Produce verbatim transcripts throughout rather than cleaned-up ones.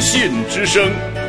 信之声。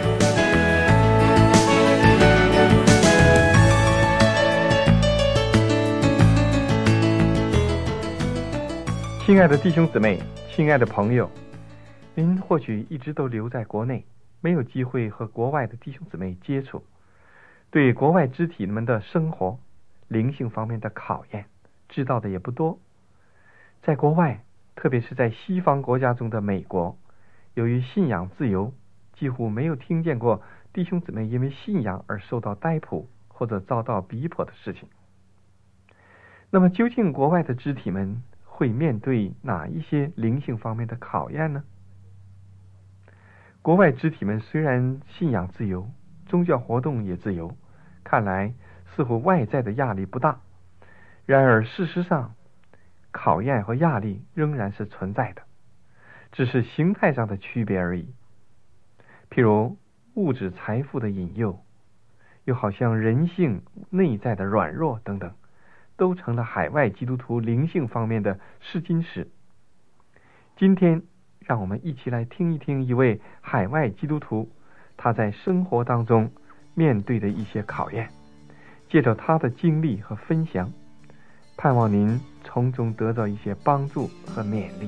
亲爱的弟兄姊妹，亲爱的朋友，您或许一直都留在国内，没有机会和国外的弟兄姊妹接触，对国外肢体们的生活、灵性方面的考验知道的也不多。在国外，特别是在西方国家中的美国，由于信仰自由，几乎没有听见过弟兄姊妹因为信仰而受到逮捕或者遭到逼迫的事情。那么究竟国外的肢体们会面对哪一些灵性方面的考验呢？国外肢体们虽然信仰自由，宗教活动也自由，看来似乎外在的压力不大，然而事实上考验和压力仍然是存在的，只是形态上的区别而已。譬如物质财富的引诱，又好像人性内在的软弱等等，都成了海外基督徒灵性方面的试金石。今天让我们一起来听一听一位海外基督徒他在生活当中面对的一些考验，借着他的经历和分享，盼望您从中得到一些帮助和勉励。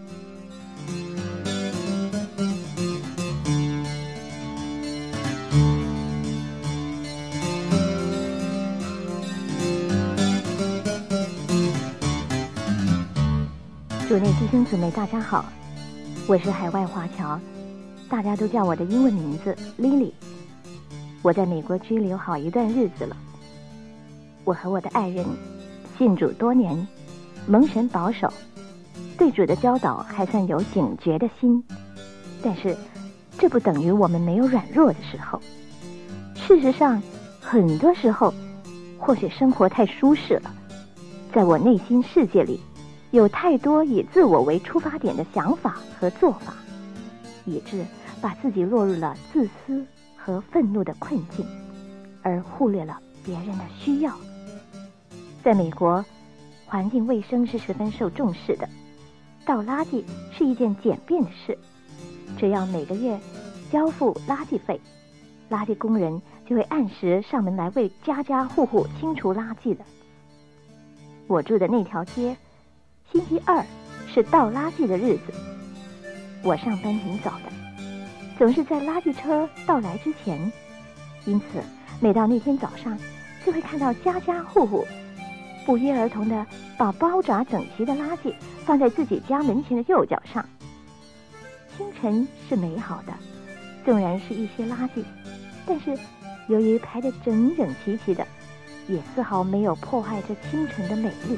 主内弟兄姊妹大家好，我是海外华侨，大家都叫我的英文名字 Lily。 我在美国居留好一段日子了。我和我的爱人信主多年，蒙神保守，对主的教导还算有警觉的心，但是这不等于我们没有软弱的时候。事实上很多时候或许生活太舒适了，在我内心世界里有太多以自我为出发点的想法和做法，以致把自己落入了自私和愤怒的困境，而忽略了别人的需要。在美国，环境卫生是十分受重视的，倒垃圾是一件简便的事，只要每个月交付垃圾费，垃圾工人就会按时上门来为家家户户清除垃圾的。我住的那条街星期二是倒垃圾的日子，我上班挺早的，总是在垃圾车到来之前，因此每到那天早上就会看到家家户户不约而同地把包扎整齐的垃圾放在自己家门前的右脚上。清晨是美好的，纵然是一些垃圾，但是由于排得整整齐齐的，也丝毫没有破坏这清晨的美丽。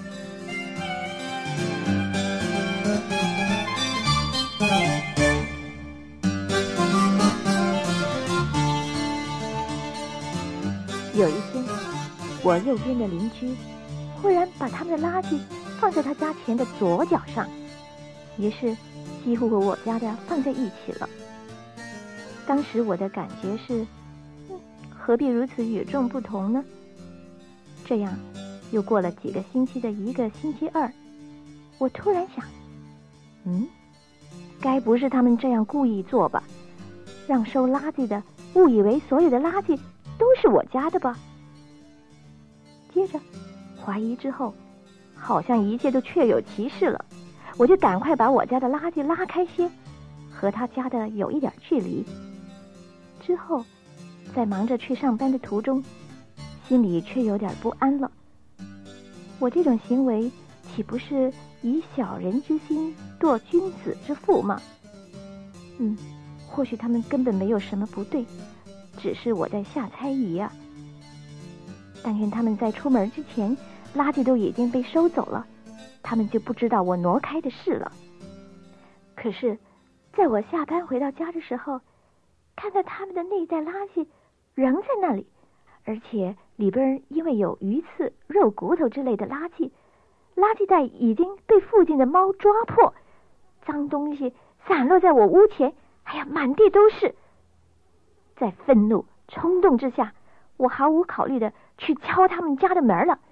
有一天，我右边的邻居忽然把他们的垃圾放在他家前的左脚上，于是几乎和我家的放在一起了。当时我的感觉是，嗯，何必如此与众不同呢？这样又过了几个星期的一个星期二，我突然想，嗯，该不是他们这样故意做吧，让收垃圾的误以为所有的垃圾都是我家的吧。接着怀疑之后，好像一切都确有其事了，我就赶快把我家的垃圾拉开些，和他家的有一点距离。之后在忙着去上班的途中，心里却有点不安了。我这种行为岂不是以小人之心度君子之腹吗？嗯，或许他们根本没有什么不对，只是我在下猜疑啊。但愿他们在出门之前，垃圾都已经被收走了，他们就不知道我挪开的事了。可是在我下班回到家的时候，看到他们的那袋垃圾仍在那里，而且里边因为有鱼刺、肉骨头之类的垃圾，垃圾袋已经被附近的猫抓破，脏东西散落在我屋前，哎呀，满地都是。在愤怒冲动之下，我毫无考虑的去敲他们家的门了。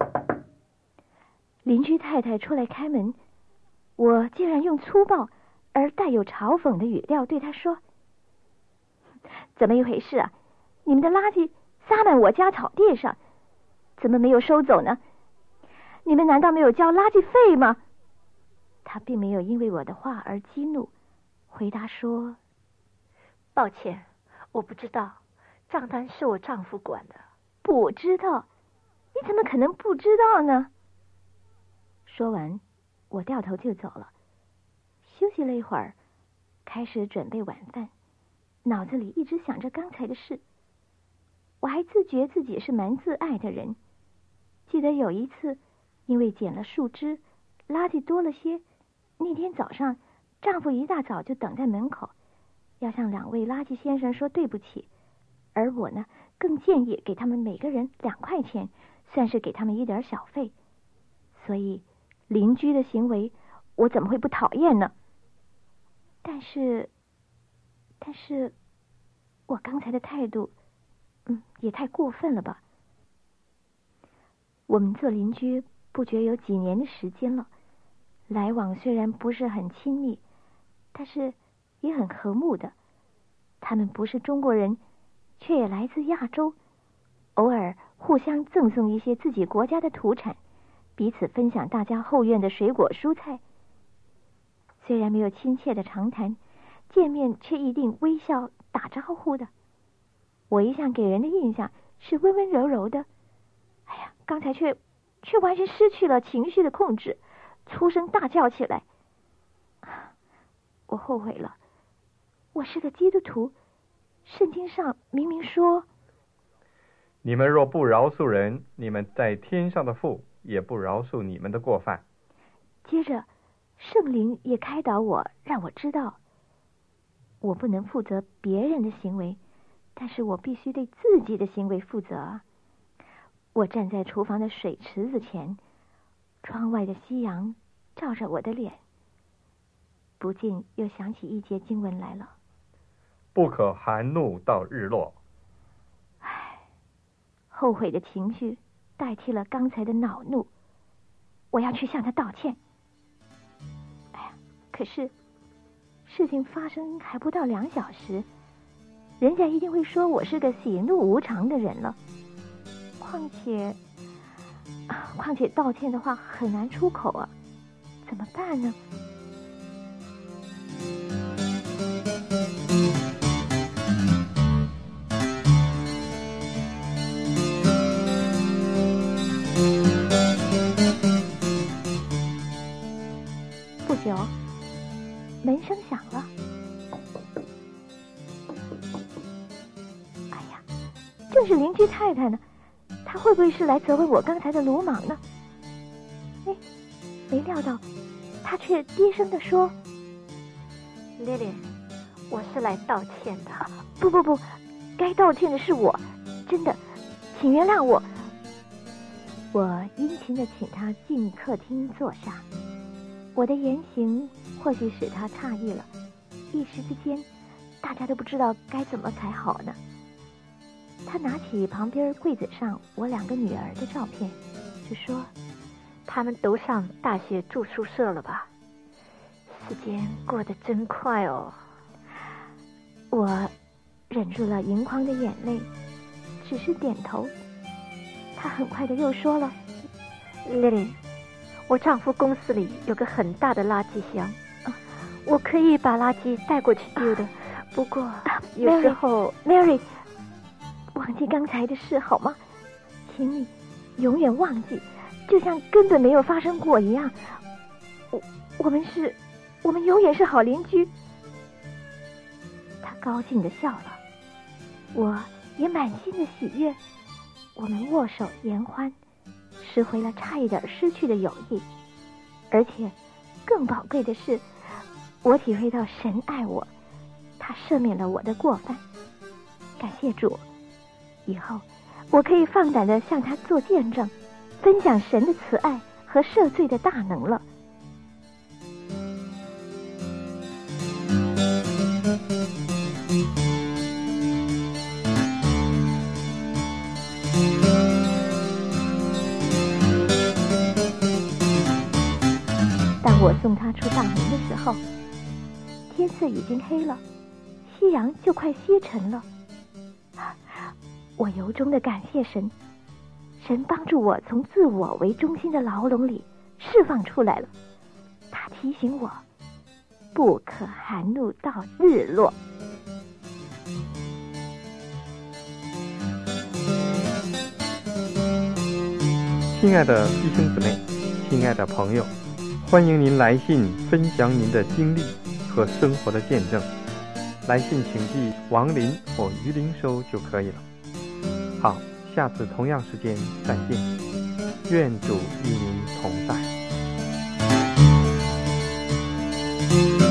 邻居太太出来开门，我竟然用粗暴而带有嘲讽的语调对他说：“怎么一回事啊？你们的垃圾撒满我家草地上，怎么没有收走呢？你们难道没有交垃圾费吗？”他并没有因为我的话而激怒，回答说：“ 抱歉，我不知道，账单是我丈夫管的。” 不知道？你怎么可能不知道呢？说完，我掉头就走了。休息了一会儿，开始准备晚饭，脑子里一直想着刚才的事。我还自觉自己是蛮自爱的人，记得有一次，因为捡了树枝，垃圾多了些。那天早上，丈夫一大早就等在门口，要向两位垃圾先生说对不起，而我呢，更建议给他们每个人两块钱，算是给他们一点小费。所以，邻居的行为，我怎么会不讨厌呢？但是，但是，我刚才的态度，嗯，也太过分了吧？我们做邻居不觉有几年的时间了。来往虽然不是很亲密，但是也很和睦的。他们不是中国人，却也来自亚洲，偶尔互相赠送一些自己国家的土产，彼此分享大家后院的水果蔬菜。虽然没有亲切的长谈，见面却一定微笑打招呼的。我一向给人的印象是温温柔柔的，哎呀，刚才却却完全失去了情绪的控制，粗声大叫起来。我后悔了，我是个基督徒，圣经上明明说， 你们若不饶恕人，你们在天上的父也不饶恕你们的过犯。 接着圣灵也开导我，让我知道我不能负责别人的行为，但是我必须对自己的行为负责。我站在厨房的水池子前，窗外的夕阳照着我的脸，不禁又想起一节经文来了： 不可含怒到日落。 唉，后悔的情绪代替了刚才的恼怒，我要去向他道歉。哎呀，可是事情发生还不到两小时，人家一定会说我是个喜怒无常的人了。况且，啊，况且道歉的话很难出口啊，怎么办呢？不久，门声响了。哎呀，正是邻居太太呢，她会不会是来责问我刚才的鲁莽呢？哎，没料到，她却低声地说 ：“Lily，我是来道歉的。” 不不不，该道歉的是我，真的，请原谅我。我殷勤地请她进客厅坐下。我的言行或许使他诧异了，一时之间，大家都不知道该怎么才好呢。他拿起旁边柜子上我两个女儿的照片，就说：“ 他们都上大学住宿舍了吧？时间过得真快哦。” 我忍住了盈眶的眼泪，只是点头。他很快的又说了 ：“Lily，我丈夫公司里有个很大的垃圾箱，啊、我可以把垃圾带过去丢的。啊、不过、啊、有时候 ，Mary， 忘记刚才的事好吗？请你永远忘记，就像根本没有发生过一样。我我们是，我们永远是好邻居。”他高兴地笑了，我也满心的喜悦。我们握手言欢，拾回了差一点失去的友谊，而且更宝贵的是，我体会到神爱我，他赦免了我的过犯。感谢主，以后我可以放胆地向他做见证，分享神的慈爱和赦罪的大能了。我送他出大门的时候， 天色已经黑了，夕阳就快西沉了。我由衷的感谢神，神帮助我从自我为中心的牢笼里释放出来了。他提醒我，不可含怒到日落。 亲爱的弟兄姊妹，亲爱的朋友，欢迎您来信分享您的经历和生活的见证。来信请寄王林或于林收就可以了。好，下次同样时间再见，愿主与您同在。